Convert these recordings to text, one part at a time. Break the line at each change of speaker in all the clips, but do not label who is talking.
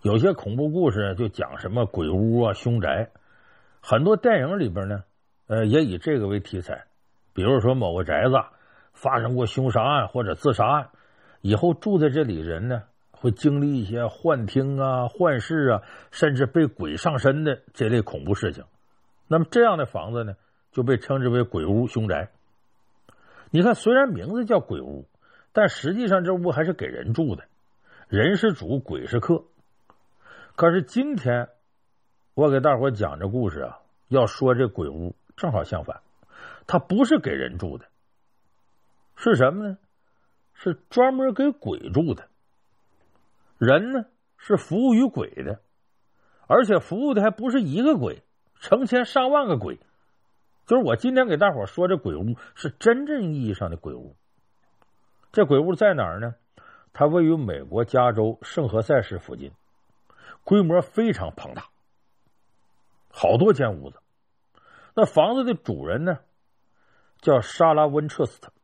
有些恐怖故事就讲什么鬼屋啊、凶宅，很多电影里边呢，也以这个为题材。比如说某个宅子发生过凶杀案或者自杀案，以后住在这里人呢，会经历一些幻听啊、幻视啊，甚至被鬼上身的这类恐怖事情。那么这样的房子呢，就被称之为鬼屋、凶宅。你看，虽然名字叫鬼屋，但实际上这屋还是给人住的，人是主，鬼是客。可是今天我给大伙讲这故事啊，要说这鬼屋正好相反，它不是给人住的，是什么呢？是专门给鬼住的。人呢是服务于鬼的，而且服务的还不是一个鬼，成千上万个鬼。就是我今天给大伙说这鬼屋是真正意义上的鬼屋。这鬼屋在哪儿呢？它位于美国加州圣何塞市附近，规模非常庞大，好多间屋子。那房子的主人呢，叫莎拉·温彻斯特。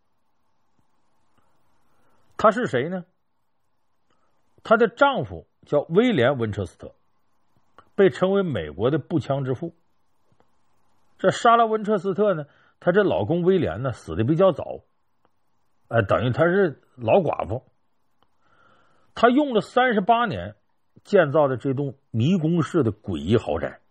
她是谁呢？她的丈夫叫威廉·温彻斯特，被称为美国的步枪之父。这莎拉·温彻斯特呢，她这老公威廉呢，死的比较早，等于她是老寡妇。她用了38年建造的这栋迷宫式的诡异豪宅，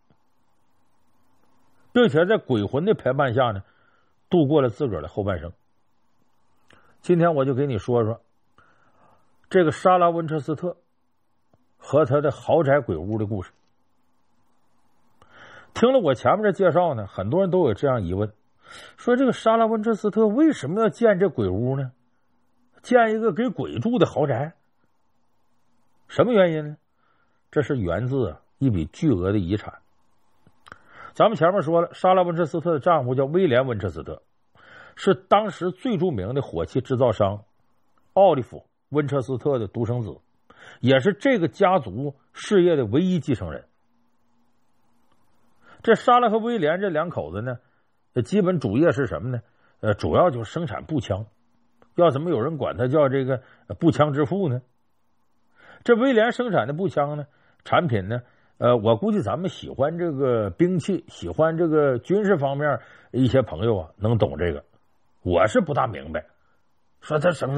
并且在鬼魂的陪伴下呢，度过了自个儿的后半生。今天我就给你说说这个莎拉·温彻斯特和他的豪宅鬼屋的故事。听了我前面的介绍呢，很多人都有这样疑问，说这个莎拉·温彻斯特为什么要建这鬼屋呢？建一个给鬼住的豪宅，什么原因呢？这是源自一笔巨额的遗产。咱们前面说了，莎拉·温彻斯特的丈夫叫威廉·温彻斯特，是当时最著名的火器制造商奥利弗·温彻斯特的独生子，也是这个家族事业的唯一继承人。这莎拉和威廉这两口子呢，基本主业是什么呢？主要就是生产步枪。要怎么有人管他叫这个步枪之父呢？这威廉生产的步枪呢，产品呢，我估计咱们喜欢这个兵器、喜欢这个军事方面一些朋友啊，能懂这个。我是不大明白，说他什么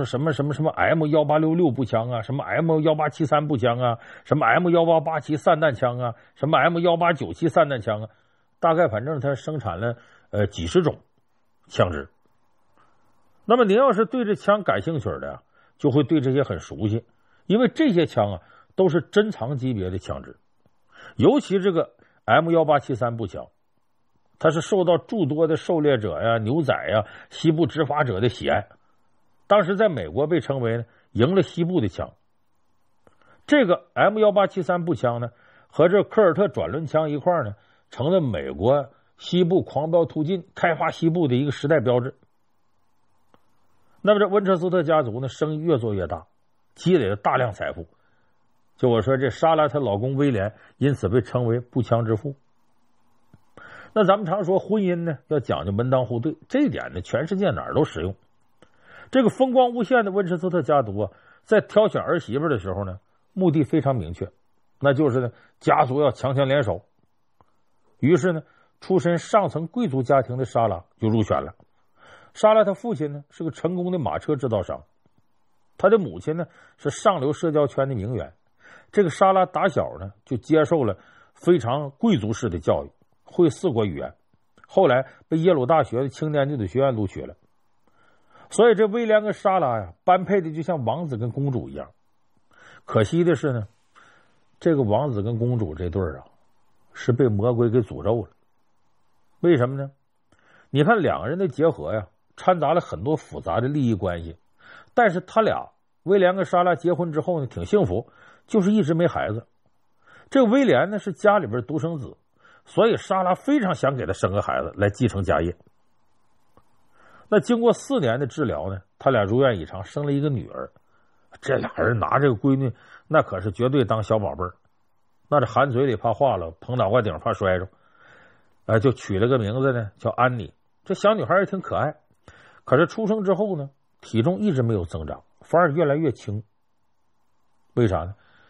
M1866步枪啊，什么 M1873步枪啊，什么 M1887散弹枪啊，什么 M1897散弹枪啊，大概反正他生产了几十种枪支。那么您要是对这枪感兴趣的呀，就会对这些很熟悉，因为这些枪啊都是珍藏级别的枪支。尤其这个 M1873步枪，它是受到诸多的狩猎者呀、牛仔呀、西部执法者的喜爱。当时在美国被称为呢赢了西部的枪。这个 M1873步枪呢，和这科尔特转轮枪一块呢，成了美国西部狂飙突进、开发西部的一个时代标志。那么这温彻斯特家族呢，生意越做越大，积累了大量财富。就我说这莎拉她老公威廉，因此被称为步枪之父。那咱们常说婚姻呢要讲究门当户对，这一点呢全世界哪儿都适用。这个风光无限的温彻斯特家族啊，在挑选儿媳妇的时候呢，目的非常明确，那就是呢家族要强强联手。于是呢，出身上层贵族家庭的莎拉就入选了。莎拉她父亲呢是个成功的马车制造商，她的母亲呢是上流社交圈的名媛。这个莎拉打小呢就接受了非常贵族式的教育，会4国语言，后来被耶鲁大学的青年女子学院录取了。所以这威廉跟莎拉呀，般配的就像王子跟公主一样。可惜的是呢，这个王子跟公主这对啊，是被魔鬼给诅咒了。为什么呢？你看两个人的结合呀，掺杂了很多复杂的利益关系，但是他俩威廉跟莎拉结婚之后呢，挺幸福，就是一直没孩子。这个威廉呢是家里边独生子，所以莎拉非常想给他生个孩子来继承家业。那经过4年的治疗呢，他俩如愿以偿，生了一个女儿。这俩人拿这个闺女，那可是绝对当小宝贝儿，那这含嘴里怕化了，捧脑瓜顶怕摔着，就取了个名字呢，叫安妮。这小女孩也挺可爱，可是出生之后呢，体重一直没有增长，反而越来越轻。为啥呢？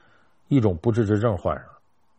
一种不治之症患上了。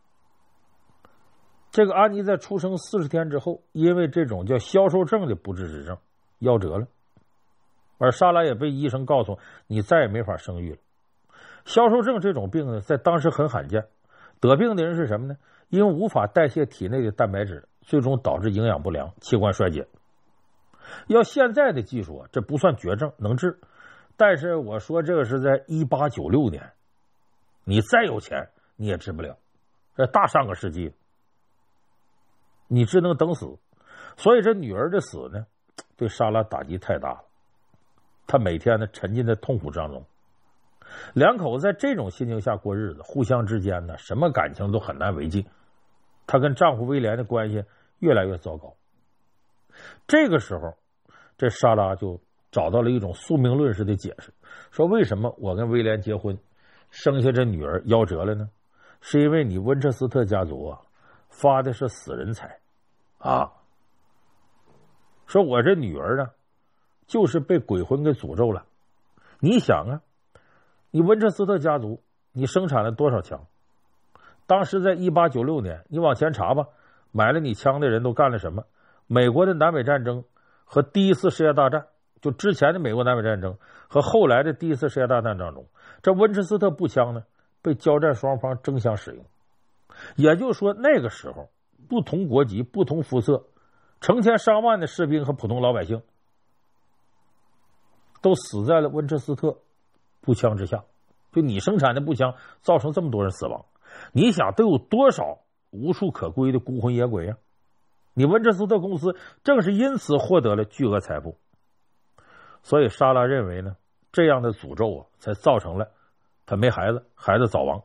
这个安妮在出生40天之后，因为这种叫消瘦症的不治之症夭折了，而莎拉也被医生告诉你再也没法生育了。消瘦症这种病呢，在当时很罕见，得病的人是什么呢？因为无法代谢体内的蛋白质，最终导致营养不良、器官衰竭。要现在的技术这不算绝症，能治。但是我说这个是在1896年，你再有钱你也治不了，这大上个世纪，你只能等死。所以这女儿的死呢，对莎拉打击太大了，她每天呢沉浸在痛苦当中。两口子在这种心情下过日子，互相之间呢什么感情都很难维系。她跟丈夫威廉的关系越来越糟糕。这个时候，这莎拉就找到了一种宿命论式的解释，说为什么我跟威廉结婚，生下这女儿夭折了呢？是因为你温彻斯特家族发的是死人财啊！说我这女儿呢，就是被鬼魂给诅咒了。你想啊，你温彻斯特家族，你生产了多少枪？当时在1896年，你往前查吧，买了你枪的人都干了什么？美国的南北战争和第一次世界大战，就之前的美国南北战争和后来的第一次世界大战当中，这温彻斯特步枪呢，被交战双方争相使用。也就是说，那个时候不同国籍、不同肤色，成千上万的士兵和普通老百姓都死在了温彻斯特步枪之下。就你生产的步枪造成这么多人死亡，你想都有多少无处可归的孤魂野鬼啊！你温彻斯特公司正是因此获得了巨额财富。所以莎拉认为呢，这样的诅咒才造成了他没孩子，孩子早亡。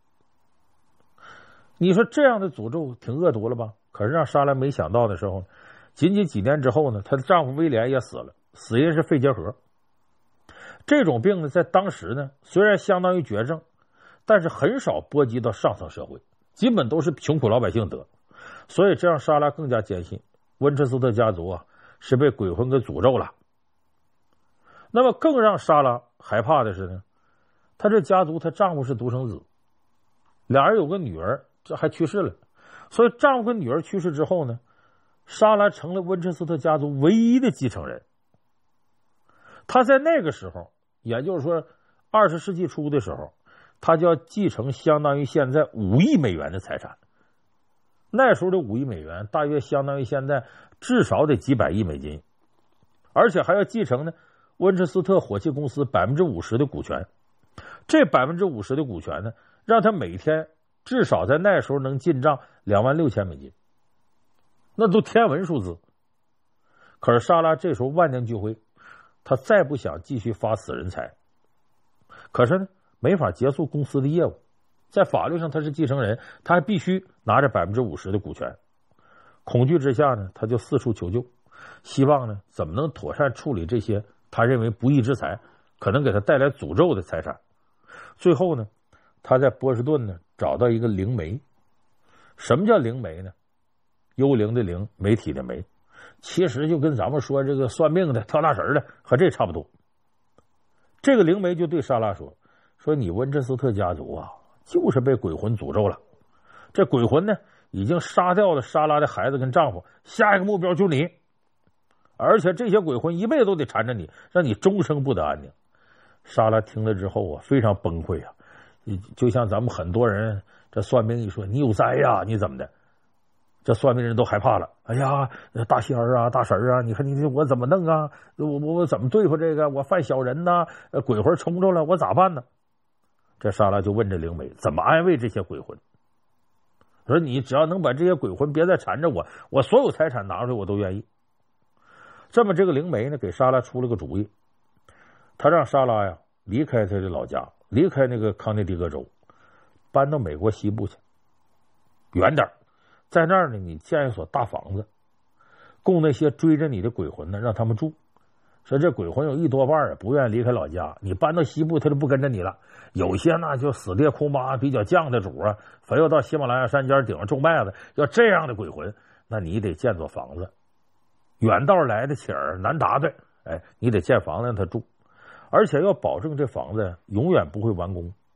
你说这样的诅咒挺恶毒了吧？可是让莎拉没想到的时候，仅仅几年之后呢，她的丈夫威廉也死了，死因是肺结核。这种病呢，在当时呢，虽然相当于绝症，但是很少波及到上层社会，基本都是穷苦老百姓得。所以这让莎拉更加坚信温彻斯特家族是被鬼魂给诅咒了。那么更让莎拉害怕的是呢，她这家族她丈夫是独生子，俩人有个女儿，这还去世了。所以丈夫跟女儿去世之后呢，莎拉成了温彻斯特家族唯一的继承人。她在那个时候，也就是说20世纪初的时候，她就要继承相当于现在5亿美元的财产。那时候的5亿美元大约相当于现在至少得几百亿美金，而且还要继承呢温彻斯特火器公司50%的股权。这50%的股权呢，让他每天至少在那时候能进账26000美金，那都天文数字。可是莎拉这时候万念俱灰，她再不想继续发死人财，可是呢没法结束公司的业务，在法律上他是继承人，他还必须拿着50%的股权。恐惧之下呢，他就四处求救，希望呢怎么能妥善处理这些他认为不义之财，可能给他带来诅咒的财产。最后呢，他在波士顿呢找到一个灵媒。什么叫灵媒呢？幽灵的灵，媒体的媒，其实就跟咱们说这个算命的、跳大神的和这差不多。这个灵媒就对莎拉说你温彻斯特家族就是被鬼魂诅咒了。这鬼魂呢，已经杀掉了莎拉的孩子跟丈夫，下一个目标就是你。而且这些鬼魂一辈子都得缠着你，让你终生不得安宁。莎拉听了之后非常崩溃就像咱们很多人这算命一说你有灾呀，你怎么的？这算命人都害怕了。哎呀，大仙儿大神儿你看你我怎么弄啊？我怎么对付这个？我犯小人呐，鬼魂冲着了，我咋办呢？这莎拉就问这灵媒怎么安慰这些鬼魂。说你只要能把这些鬼魂别再缠着我所有财产拿出来我都愿意。这么这个灵媒呢，给莎拉出了个主意，他让莎拉离开他的老家，离开那个康涅狄格州，搬到美国西部去，远点，在那儿呢你建一所大房子，供那些追着你的鬼魂呢让他们住。说这鬼魂有1多半不愿意离开老家，你搬到西部他就不跟着你了。有些呢就死爹哭妈比较犟的主非要到喜马拉雅山尖顶上种麦子，要这样的鬼魂，那你得建座房子，远道来的且儿难达的，你得建房子让他住，而且要保证这房子永远不会完工。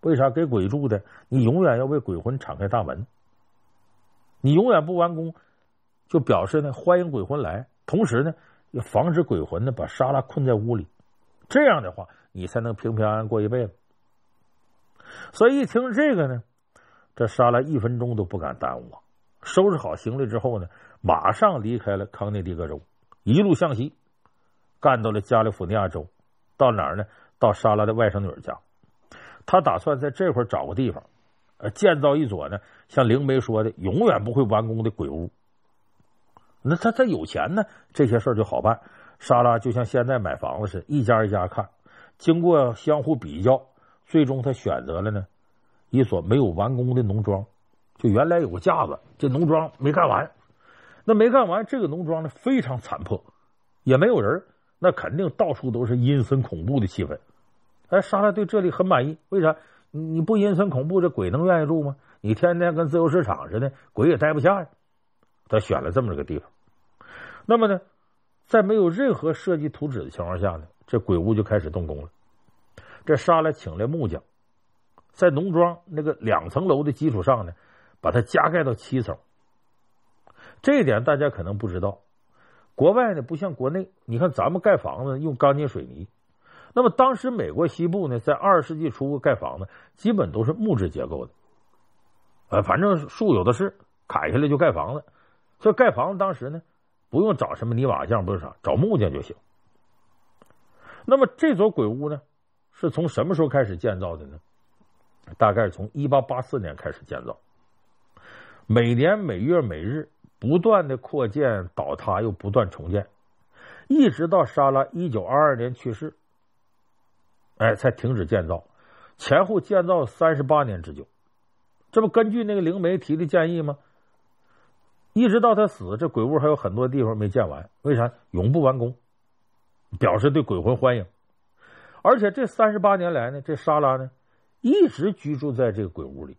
为啥？给鬼住的，你永远要为鬼魂敞开大门，你永远不完工，就表示呢欢迎鬼魂来，同时呢也防止鬼魂呢把莎拉困在屋里，这样的话你才能平平安安过一辈子。所以一听这个呢，这莎拉1分钟都不敢耽误啊！收拾好行李之后呢，马上离开了康涅狄格州，一路向西，干到了加利福尼亚州。到哪儿呢？到莎拉的外甥女家。他打算在这块找个地方，建造一所呢，像灵媒说的永远不会完工的鬼屋。那他有钱呢，这些事儿就好办。莎拉就像现在买房子似的，一家一家看，经过相互比较，最终他选择了呢一所没有完工的农庄。就原来有个架子，这农庄没干完，那没干完，这个农庄呢非常残破，也没有人，那肯定到处都是阴森恐怖的气氛。莎拉对这里很满意，为啥？你不阴森恐怖，这鬼能愿意住吗？你天天跟自由市场似的，鬼也待不下呀。他选了这么个地方。那么呢，在没有任何设计图纸的情况下呢，这鬼屋就开始动工了。这莎拉请来木匠，在农庄那个2层楼的基础上呢，把它加盖到7层。这一点大家可能不知道，国外呢不像国内，你看咱们盖房子用钢筋水泥，那么当时美国西部呢，在20世纪初盖房子基本都是木质结构的，反正树有的是，砍下来就盖房子。所以盖房子当时呢，不用找什么泥瓦匠，不是啥，找木匠就行。那么这所鬼屋呢，是从什么时候开始建造的呢？大概是从1884年开始建造，每年每月每日不断的扩建倒塌，又不断重建，一直到莎拉1922年去世，才停止建造，前后建造38年之久。这不根据那个灵媒提的建议吗？一直到他死，这鬼屋还有很多地方没建完，为啥？永不完工，表示对鬼魂欢迎。而且这38年来呢，这莎拉呢一直居住在这个鬼屋里。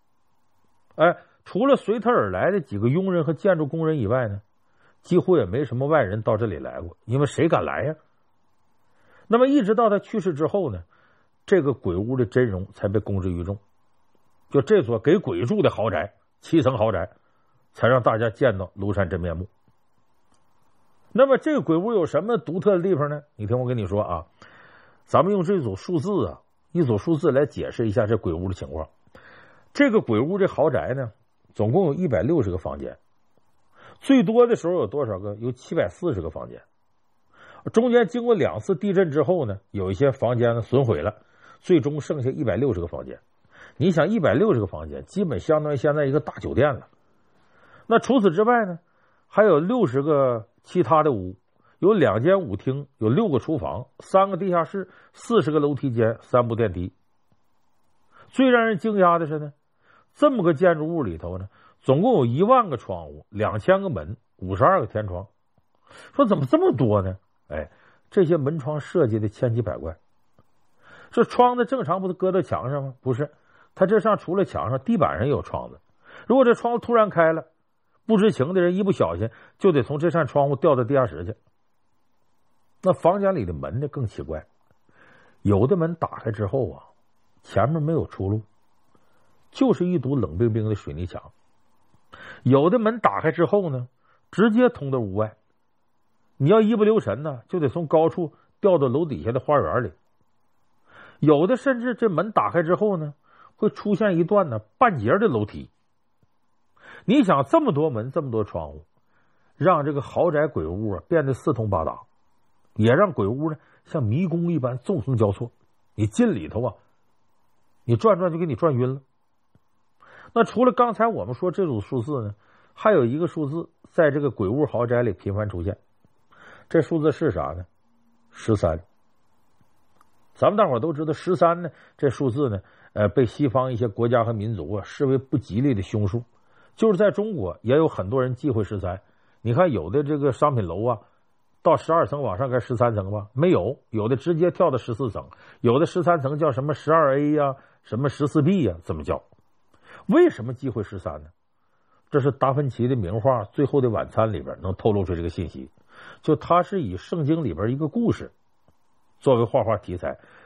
除了随他而来的几个佣人和建筑工人以外呢，几乎也没什么外人到这里来过，因为谁敢来呀？那么一直到他去世之后呢，这个鬼屋的真容才被公之于众。就这所给鬼住的豪宅，7层豪宅，才让大家见到庐山真面目。那么这个鬼屋有什么独特的地方呢？你听我跟你说啊，咱们用这组数字啊，一组数字来解释一下这鬼屋的情况。这个鬼屋这豪宅呢，总共有160个房间，最多的时候有多少个？有740个房间。中间经过2次地震之后呢，有一些房间呢损毁了，最终剩下160个房间。你想160个房间，基本相当于现在一个大酒店了。那除此之外呢，还有60个其他的屋，有2间舞厅，有6个厨房，3个地下室，40个楼梯间，3部电梯。最让人惊讶的是呢，这么个建筑物里头呢，总共有1万个窗户，2000个门，52个天窗。说怎么这么多呢？这些门窗设计的千奇百怪。这窗子正常不是搁到墙上吗？不是，它这上除了墙上，地板上也有窗子。如果这窗户突然开了，不知情的人一不小心就得从这扇窗户掉到地下室去。那房间里的门呢更奇怪，有的门打开之后啊，前面没有出路，就是一堵冷冰冰的水泥墙。有的门打开之后呢，直接通到屋外，你要一不留神呢，就得从高处掉到楼底下的花园里。有的甚至这门打开之后呢，会出现一段呢半截的楼梯。你想这么多门这么多窗户，让这个豪宅鬼屋啊变得四通八达，也让鬼屋呢像迷宫一般纵横交错，你进里头啊，你转转就给你转晕了。那除了刚才我们说这组数字呢，还有一个数字在这个鬼屋豪宅里频繁出现，这数字是啥呢？13。咱们大伙都知道13呢，这数字呢被西方一些国家和民族啊视为不吉利的凶数。就是在中国也有很多人忌讳13。你看有的这个商品楼啊，到12层往上该13层吧？没有，有的直接跳到14层，有的13层叫什么12A 呀，什么14B 呀，这么叫。为什么忌讳13呢？这是达芬奇的名画《最后的晚餐》里边能透露出这个信息。就他是以圣经里边一个故事作为画画题材，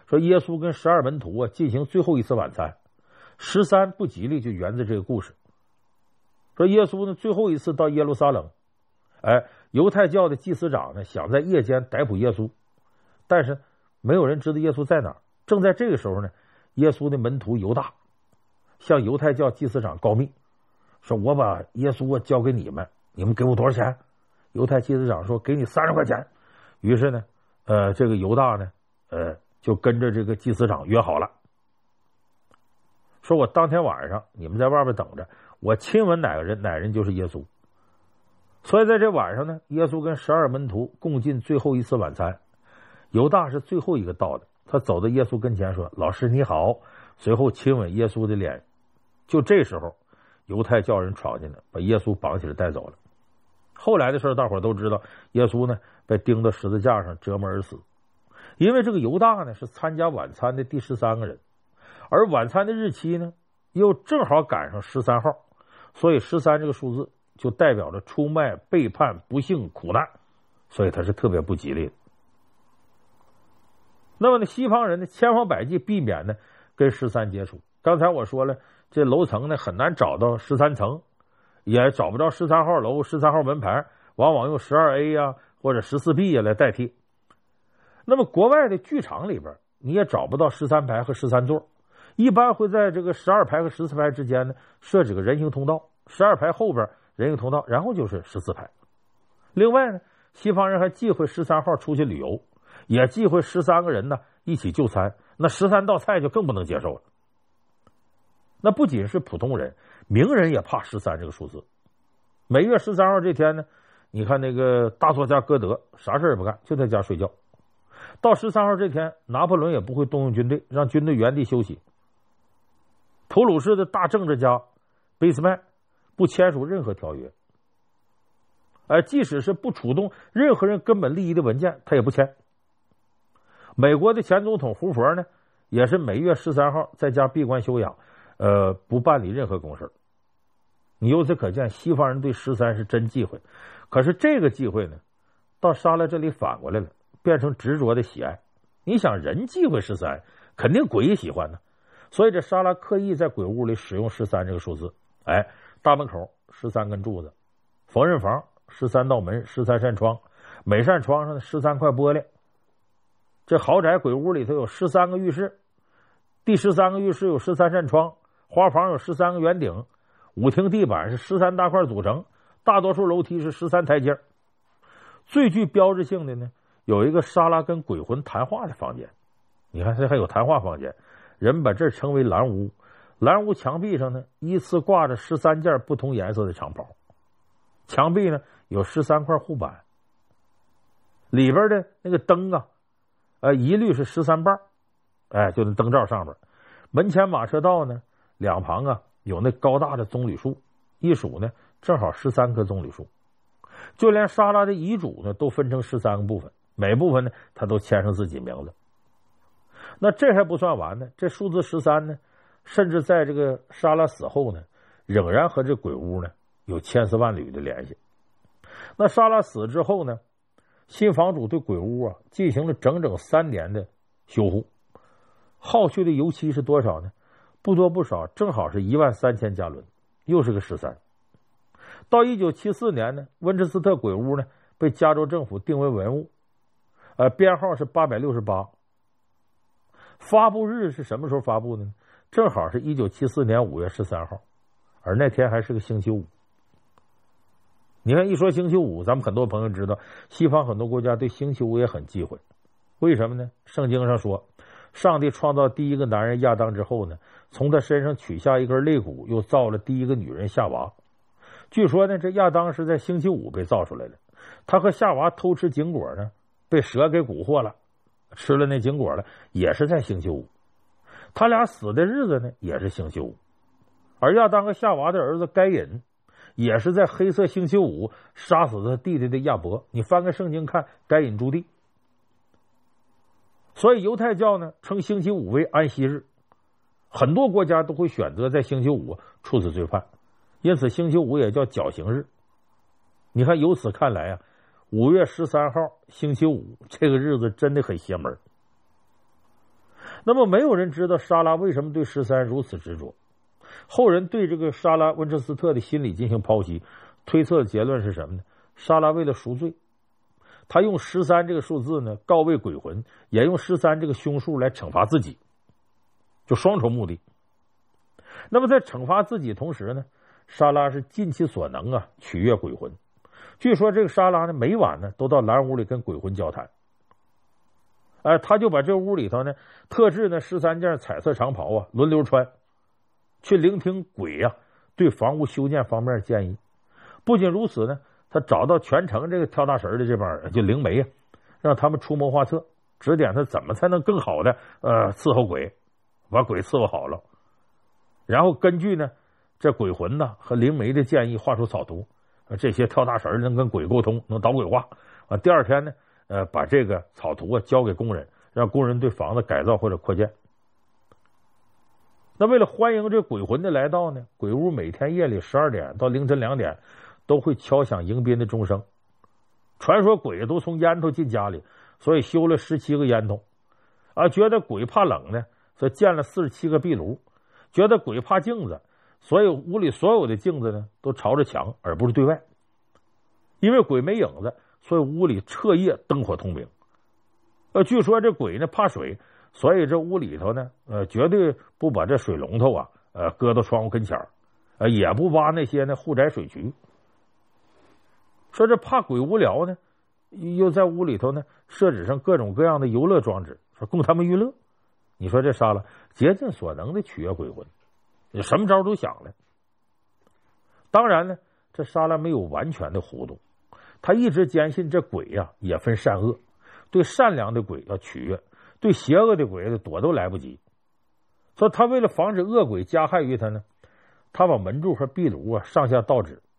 说耶稣跟12门徒进行最后一次晚餐，13不吉利就源自这个故事。说耶稣呢最后一次到耶路撒冷，犹太教的祭司长呢想在夜间逮捕耶稣，但是没有人知道耶稣在哪儿。正在这个时候呢，耶稣的门徒犹大向犹太教祭司长告密，说我把耶稣交给你们，你们给我多少钱？犹太祭司长说给你30块钱。于是呢这个犹大呢就跟着这个祭司长约好了，说我当天晚上你们在外边等着，我亲吻哪个人，哪人就是耶稣。所以在这晚上呢，耶稣跟12门徒共进最后一次晚餐。犹大是最后一个到的，他走到耶稣跟前说老师你好，随后亲吻耶稣的脸。就这时候犹太教人闯进来，把耶稣绑起来带走了。后来的事大伙都知道，耶稣呢被钉到十字架上折磨而死。因为这个犹大呢是参加晚餐的第13个人，而晚餐的日期呢又正好赶上13号，所以13这个数字就代表着出卖、背叛、不幸、苦难，所以它是特别不吉利的。那么呢，西方人呢千方百计避免呢跟13接触。刚才我说了，这楼层呢很难找到13层，也找不着13号楼、13号门牌，往往用12A 呀或者14B 呀来代替。那么国外的剧场里边你也找不到13排和13座，一般会在这个12排和14排之间呢设置个人行通道，12排后边人行通道，然后就是14排。另外呢，西方人还忌讳13号出去旅游，也忌讳13个人呢一起就餐，那13道菜就更不能接受了。那不仅是普通人，名人也怕13这个数字。每月13号这天呢，你看那个大作家歌德啥事也不干，就在家睡觉。到13号这天，拿破仑也不会动用军队，让军队原地休息。普鲁士的大政治家俾斯麦不签署任何条约，即使是不触动任何人根本利益的文件，他也不签。美国的前总统胡佛呢，也是每月13号在家闭关休养，不办理任何公事。你由此可见，西方人对13是真忌讳。可是这个忌讳呢，到沙拉这里反过来了，变成执着的喜爱。你想人忌讳13，肯定鬼也喜欢呢。所以这沙拉刻意在鬼屋里使用13这个数字。大门口13根柱子，缝纫房13道门，13扇窗，每扇窗上13块玻璃。这豪宅鬼屋里头有13个浴室，第13个浴室有13扇窗，花房有13个圆顶，舞厅地板是13大块组成，大多数楼梯是13台阶。最具标志性的呢，有一个沙拉跟鬼魂谈话的房间。你看这还有谈话房间，人把这称为蓝屋。蓝屋墙壁上呢依次挂着13件不同颜色的长袍，墙壁呢有13块护板，里边的那个灯一律是13瓣，就那灯罩上面。门前马车道呢两旁有那高大的棕榈树，一数呢正好13棵棕榈树。就连沙拉的遗嘱呢都分成13个部分，每部分呢他都签上自己名字。那这还不算完呢，这数字13呢甚至在这个沙拉死后呢仍然和这鬼屋呢有千丝万缕的联系。那沙拉死之后呢，新房主对鬼屋进行了整整3年的修护，耗去的油漆是多少呢？不多不少，正好是13000加仑，又是个13。到1974年呢，温彻斯特鬼屋呢被加州政府定为文物，编号是868。发布日是什么时候发布的呢？正好是1974年5月13号，而那天还是个星期五。你看一说星期五，咱们很多朋友知道西方很多国家对星期五也很忌讳。为什么呢？圣经上说，上帝创造第一个男人亚当之后呢，从他身上取下一根肋骨，又造了第一个女人夏娃。据说呢，这亚当是在星期五被造出来的，他和夏娃偷吃禁果呢，被蛇给蛊惑了，吃了那禁果了，也是在星期五。他俩死的日子呢也是星期五，而亚当和夏娃的儿子该隐也是在黑色星期五杀死他弟弟的亚伯。你翻开圣经看，该隐诛地。所以犹太教呢称星期五为安息日，很多国家都会选择在星期五处死罪犯，因此星期五也叫绞刑日。你看由此看来5月13号星期五这个日子真的很邪门。 那么没有人知道莎拉为什么对13如此执着。后人对这个莎拉温彻斯特的心理进行剖析，推测的结论是什么呢？莎拉为了赎罪，他用13这个数字呢告慰鬼魂，也用13这个凶数来惩罚自己，就双重目的。那么在惩罚自己同时呢，莎拉是尽其所能啊取悦鬼魂。据说这个莎拉呢每晚呢都到蓝屋里跟鬼魂交谈。他就把这屋里头呢特制呢13件彩色长袍啊轮流穿，去聆听鬼啊对房屋修建方面的建议。不仅如此呢，他找到全城这个跳大神的这帮人，就灵媒啊，让他们出谋划策，指点他怎么才能更好的伺候鬼，把鬼伺候好了。然后根据呢这鬼魂呢和灵媒的建议画出草图，这些跳大神能跟鬼沟通，能捣鬼话。第二天呢把这个草图啊交给工人，让工人对房子改造或者扩建。那为了欢迎这鬼魂的来到呢，鬼屋每天夜里12点到凌晨2点都会敲响迎宾的钟声。传说鬼都从烟囱进家里，所以修了17个烟囱。觉得鬼怕冷呢，所以建了47个壁炉。觉得鬼怕镜子，所以屋里所有的镜子呢都朝着墙，而不是对外。因为鬼没影子，所以屋里彻夜灯火通明。据说这鬼呢怕水，所以这屋里头呢绝对不把这水龙头啊搁到窗户跟前也不挖那些呢护宅水渠。说这怕鬼无聊呢，又在屋里头呢设置上各种各样的游乐装置，说供他们娱乐。你说这莎拉竭尽所能的取悦鬼魂，什么招都想了。当然呢，这莎拉没有完全的糊涂，他一直坚信这鬼呀也分善恶，对善良的鬼要取悦，对邪恶的鬼躲都来不及。所以他为了防止恶鬼加害于他呢，他把门柱和壁炉啊上下倒置，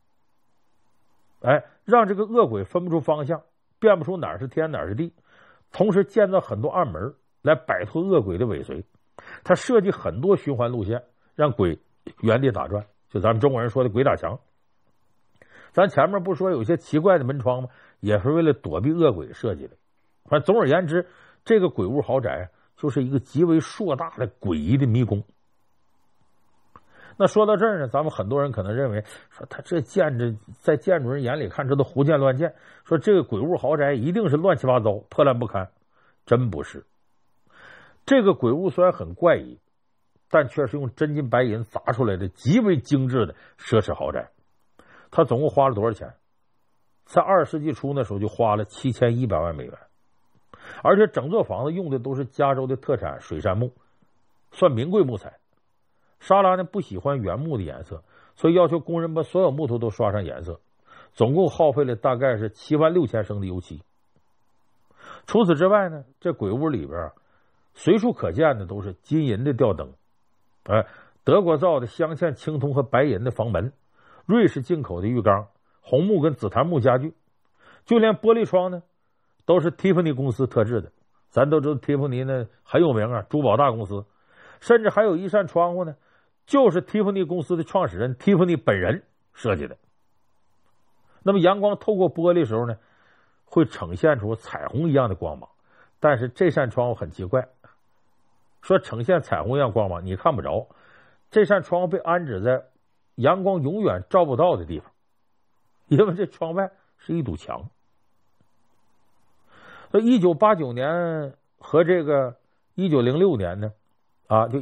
让这个恶鬼分不出方向，辨不出哪是天哪是地，同时建造很多暗门来摆脱恶鬼的尾随。他设计很多循环路线，让鬼原地打转，就咱们中国人说的鬼打墙。咱前面不说有些奇怪的门窗吗？也是为了躲避恶鬼设计的。反正总而言之，这个鬼屋豪宅就是一个极为硕大的诡异的迷宫。那说到这儿呢，咱们很多人可能认为说他这在建筑人眼里看这都胡建乱建，说这个鬼屋豪宅一定是乱七八糟破烂不堪。真不是，这个鬼屋虽然很怪异，但却是用真金白银砸出来的极为精致的奢侈豪宅。他总共花了多少钱？在20世纪初那时候就花了7100万美元，而且整座房子用的都是加州的特产水杉木，算名贵木材。莎拉呢不喜欢原木的颜色，所以要求工人把所有木头都刷上颜色，总共耗费了大概是76000升的油漆。除此之外呢，这鬼屋里边随处可见的都是金银的吊灯，德国造的镶嵌青铜和白银的房门，瑞士进口的浴缸，红木跟紫檀木家具，就连玻璃窗呢都是蒂芙尼公司特制的。咱都知道蒂芙尼呢很有名珠宝大公司，甚至还有一扇窗户呢就是蒂芙尼公司的创始人蒂芙尼本人设计的。那么阳光透过玻璃的时候呢，会呈现出彩虹一样的光芒，但是这扇窗户很奇怪，说呈现彩虹一样光芒你看不着，这扇窗户被安置在阳光永远照不到的地方，因为这窗外是一堵墙。1989年和这个1906年呢就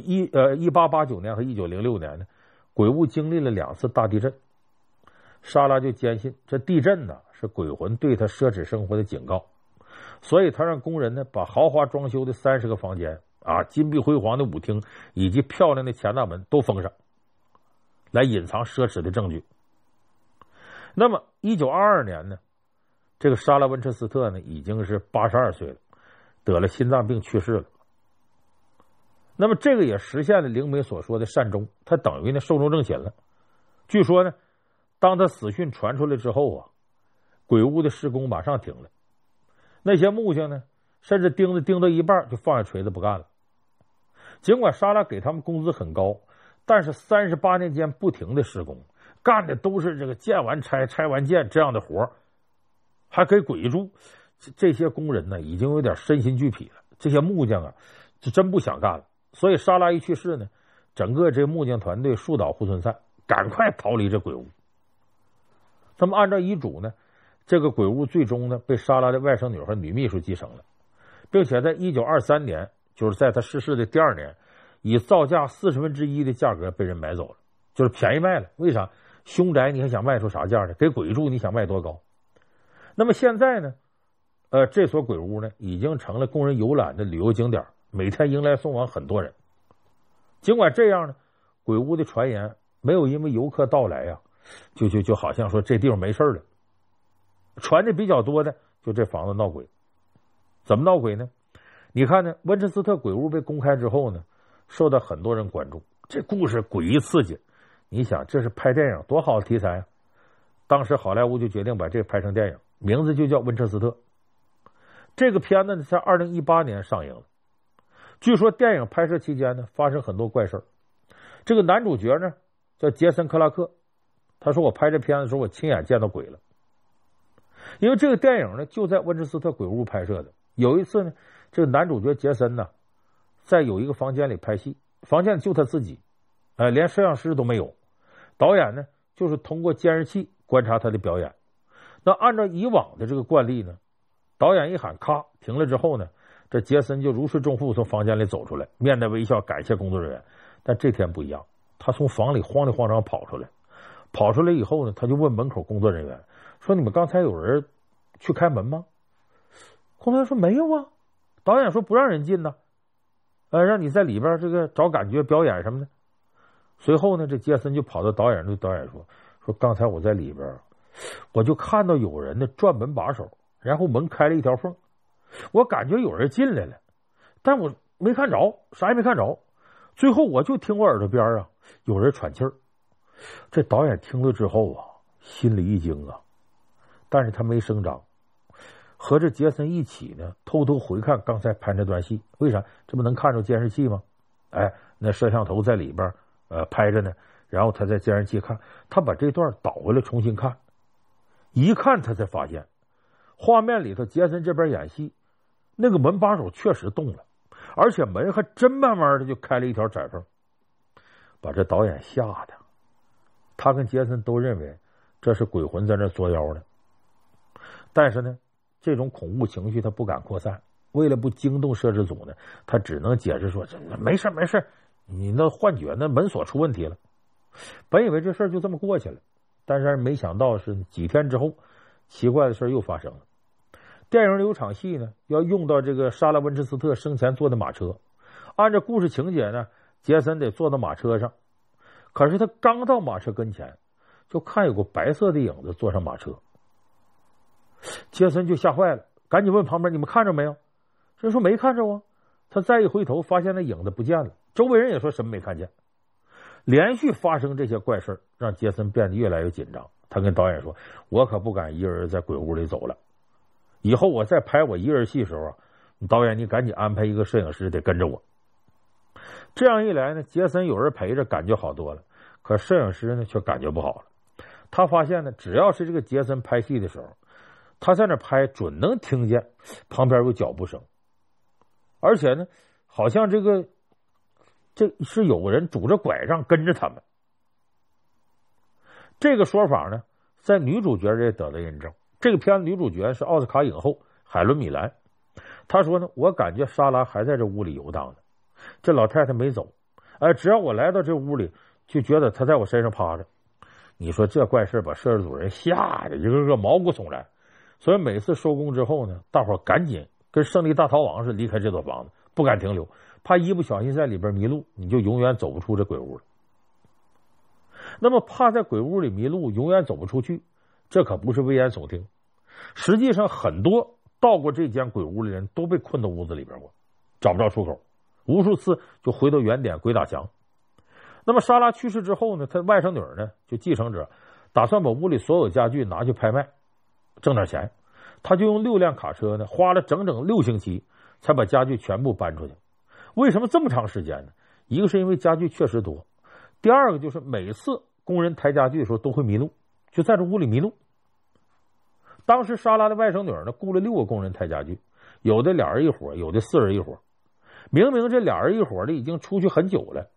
1889年和1906年呢，鬼屋经历了2次大地震。莎拉就坚信这地震呢是鬼魂对他奢侈生活的警告，所以他让工人呢把豪华装修的30个房间金碧辉煌的舞厅以及漂亮的前大门都封上，来隐藏奢侈的证据。那么1922年呢，这个莎拉温彻斯特呢已经是82岁了，得了心脏病去世了。那么这个也实现了灵媒所说的善终，他等于呢寿终正寝了。据说呢，当他死讯传出来之后鬼屋的施工马上停了，那些木匠呢甚至钉到一半就放下锤子不干了。尽管莎拉给他们工资很高，但是38年间不停的施工，干的都是这个建完拆拆完建这样的活，还给鬼住。这些工人呢已经有点身心俱疲了。这些木匠就真不想干了。所以莎拉一去世呢，整个这木匠团队树倒猢狲散，赶快逃离这鬼屋。那么按照遗嘱呢，这个鬼屋最终呢被莎拉的外甥女和女秘书继承了，并且在1923年，就是在他逝世的第2年，以造价1/40的价格被人买走了，就是便宜卖了。为啥？凶宅你还想卖出啥价呢？给鬼住你想卖多高？那么现在呢，这所鬼屋呢已经成了供人游览的旅游景点，每天迎来送往很多人。尽管这样呢，鬼屋的传言没有因为游客到来呀，就好像说这地方没事了。传的比较多的就这房子闹鬼。怎么闹鬼呢？你看呢，温彻斯特鬼屋被公开之后呢，受到很多人关注，这故事诡异刺激。你想这是拍电影多好的题材啊！当时好莱坞就决定把这拍成电影，名字就叫温彻斯特。这个片子呢在2018年上映了。据说电影拍摄期间呢发生很多怪事。这个男主角呢叫杰森·克拉克，他说我拍这片子的时候我亲眼见到鬼了。因为这个电影呢就在温彻斯特鬼屋拍摄的。有一次呢，这个男主角杰森呢在有一个房间里拍戏，房间里就他自己，连摄像师都没有。导演呢就是通过监视器观察他的表演。那按照以往的这个惯例呢，导演一喊咔停了之后呢，这杰森就如释重负从房间里走出来，面带微笑感谢工作人员。但这天不一样，他从房里慌里慌张跑出来。跑出来以后呢，他就问门口工作人员说：“你们刚才有人去开门吗？”工作人员说：“没有啊。”导演说：“不让人进呢，让你在里边这个找感觉表演什么的。”随后呢，这杰森就跑到导演对导演说：“刚才我在里边，我就看到有人呢转门把手，然后门开了一条缝，我感觉有人进来了，但我没看着，啥也没看着。最后我就听我耳朵边有人喘气儿。”这导演听了之后心里一惊但是他没声张，和这杰森一起呢偷偷回看刚才拍那段戏。为啥？这不能看着监视器吗？那摄像头在里边拍着呢，然后他在监视器看，他把这段倒回来重新看，一看他才发现画面里头杰森这边演戏，那个门把手确实动了，而且门还真慢慢的就开了一条窄缝，把这导演吓的。他跟杰森都认为这是鬼魂在那作妖呢。但是呢，这种恐怖情绪他不敢扩散，为了不惊动摄制组呢，他只能解释说：“这没事没事，你那幻觉，那门锁出问题了。”本以为这事就这么过去了，但是没想到是几天之后，奇怪的事又发生了。电影里有场戏呢，要用到这个莎拉温彻斯特生前坐的马车。按照故事情节呢，杰森得坐到马车上，可是他刚到马车跟前，就看有个白色的影子坐上马车。杰森就吓坏了，赶紧问旁边：“你们看着没有？”人说：“没看着啊。”他再一回头，发现那影子不见了。周围人也说什么没看见。连续发生这些怪事让杰森变得越来越紧张。他跟导演说：“我可不敢一个人在鬼屋里走了，以后我再拍我一个人戏的时候导演你赶紧安排一个摄影师得跟着我。”这样一来呢，杰森有人陪着感觉好多了，可摄影师呢却感觉不好了。他发现呢，只要是这个杰森拍戏的时候，他在那拍准能听见旁边有脚步声，而且呢好像这是有个人拄着拐杖跟着他们。这个说法呢在女主角也得到印证。这个片子女主角是奥斯卡影后海伦米兰。她说呢，我感觉莎拉还在这屋里游荡呢，这老太太没走，只要我来到这屋里就觉得她在我身上趴着。你说这怪事把摄制组人吓得一个个毛骨悚然。所以每次收工之后呢，大伙赶紧跟胜利大逃亡似的离开这座房子，不敢停留，怕一不小心在里边迷路，你就永远走不出这鬼屋了。那么怕在鬼屋里迷路永远走不出去，这可不是危言耸听。实际上很多到过这间鬼屋的人都被困到屋子里边过，找不着出口，无数次就回到原点鬼打墙。那么莎拉去世之后呢，他外甥女呢就继承者打算把屋里所有家具拿去拍卖挣点钱。他就用6辆卡车呢，花了整整6星期才把家具全部搬出去。为什么这么长时间呢？一个是因为家具确实多，第二个就是每次工人抬家具的时候都会迷路，就在这屋里迷路。当时莎拉的外甥女呢雇了6个工人抬家具，有的2人一伙，有的4人一伙。 明明这俩人一伙的已经出去很久了，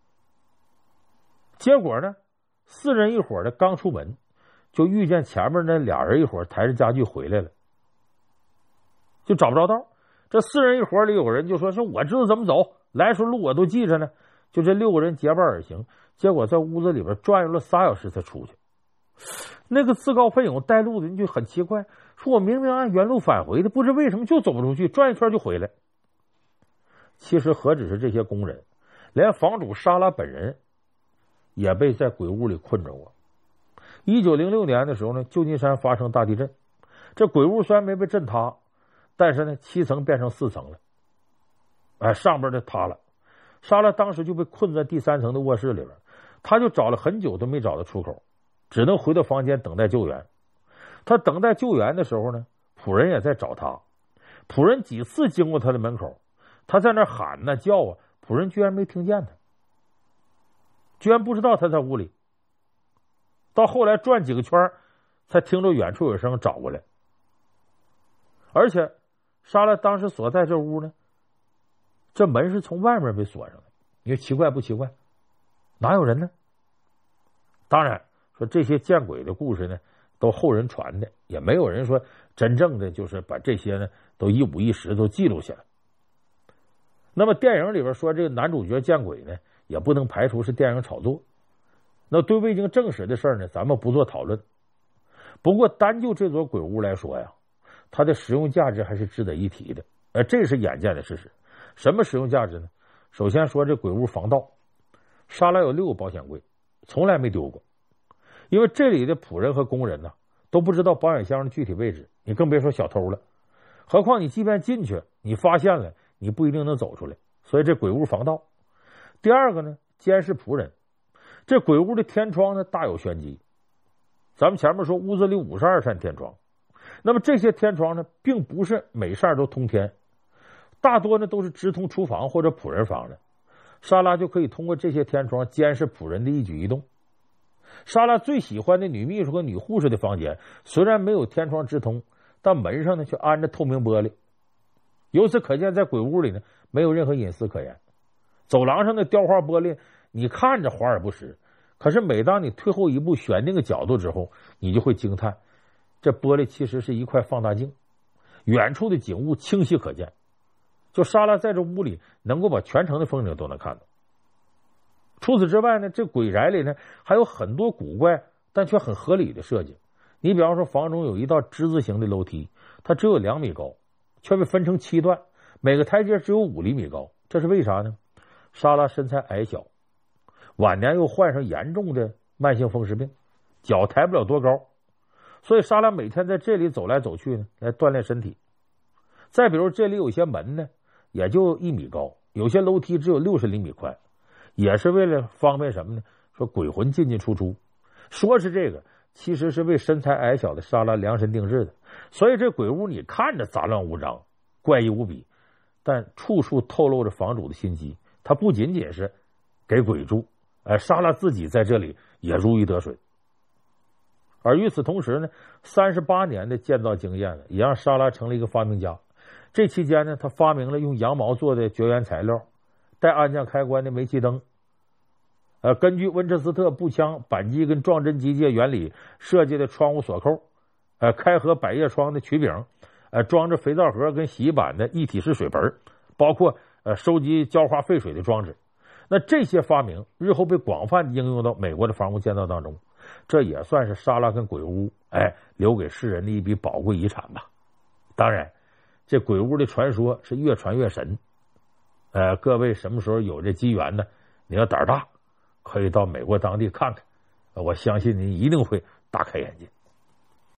结果呢4人一伙的刚出门，就遇见前面那俩人一伙抬着家具回来了，就找不着道。这4人一伙里有人就说我知道怎么走，来时候路我都记着呢。就这6个人结伴而行，结果在屋子里边转悠了3小时才出去。那个自告奋勇带路的人就很奇怪，说我明明按原路返回的，不知为什么就走不出去，转一圈就回来。其实何止是这些工人，连房主莎拉本人也被在鬼屋里困着过。1906年的时候呢，旧金山发生大地震，这鬼屋虽然没被震塌，但是呢7层变成4层了，上边的塌了。莎拉当时就被困在第3层的卧室里边，他就找了很久都没找到出口，只能回到房间等待救援。他等待救援的时候呢，仆人也在找他，仆人几次经过他的门口，他在那喊呢叫啊，仆人居然没听见他，居然不知道他在屋里。到后来转几个圈才听着远处有声找过来。而且莎拉当时所在这屋呢，这门是从外面被锁上的，你说奇怪不奇怪？哪有人呢？当然说这些见鬼的故事呢都后人传的，也没有人说真正的就是把这些呢都一五一十都记录下来。那么电影里边说这个男主角见鬼呢，也不能排除是电影炒作。那对未经证实的事呢，咱们不做讨论。不过单就这座鬼屋来说呀，它的实用价值还是值得一提的，这是眼见的事实。什么实用价值呢？首先说这鬼屋防盗，莎拉有6个保险柜，从来没丢过。因为这里的仆人和工人呢都不知道保险箱的具体位置，你更别说小偷了。何况你即便进去，你发现了，你不一定能走出来。所以这鬼屋防盗。第二个呢，监视仆人。这鬼屋的天窗呢大有玄机。咱们前面说屋子里52扇天窗，那么这些天窗呢并不是每扇都通天，大多呢都是直通厨房或者仆人房的。莎拉就可以通过这些天窗监视仆人的一举一动。莎拉最喜欢的女秘书和女护士的房间虽然没有天窗直通，但门上呢却安着透明玻璃。由此可见，在鬼屋里呢没有任何隐私可言。走廊上的雕花玻璃你看着华而不实，可是每当你退后一步选定个角度之后，你就会惊叹，这玻璃其实是一块放大镜，远处的景物清晰可见。就莎拉在这屋里能够把全城的风景都能看到。除此之外呢，这鬼宅里呢还有很多古怪但却很合理的设计。你比方说房中有一道之字形的楼梯，它只有2米高，却被分成7段，每个台阶只有5厘米高，这是为啥呢？莎拉身材矮小，晚年又患上严重的慢性风湿病，脚抬不了多高，所以莎拉每天在这里走来走去呢，来锻炼身体。再比如这里有些门呢也就1米高，有些楼梯只有60厘米宽，也是为了方便什么呢？说鬼魂进进出出。说是这个，其实是为身材矮小的莎拉量身定制的。所以这鬼屋你看着杂乱无章，怪异无比，但处处透露着房主的心机。它不仅仅是给鬼住，莎拉自己在这里也如鱼得水。而与此同时呢，38年的建造经验呢，也让莎拉成了一个发明家。这期间呢，他发明了用羊毛做的绝缘材料，带暗降开关的煤气灯，根据温彻斯特步枪扳机跟撞针机械原理设计的窗户锁扣，开合百叶窗的曲柄，装着肥皂盒跟洗衣板的一体式水盆，包括收集浇花废水的装置。那这些发明日后被广泛应用到美国的房屋建造当中，这也算是莎拉跟鬼屋留给世人的一笔宝贵遗产吧。当然这鬼屋的传说是越传越神，各位什么时候有这机缘呢，你要胆大可以到美国当地看看，我相信您一定会大开眼界。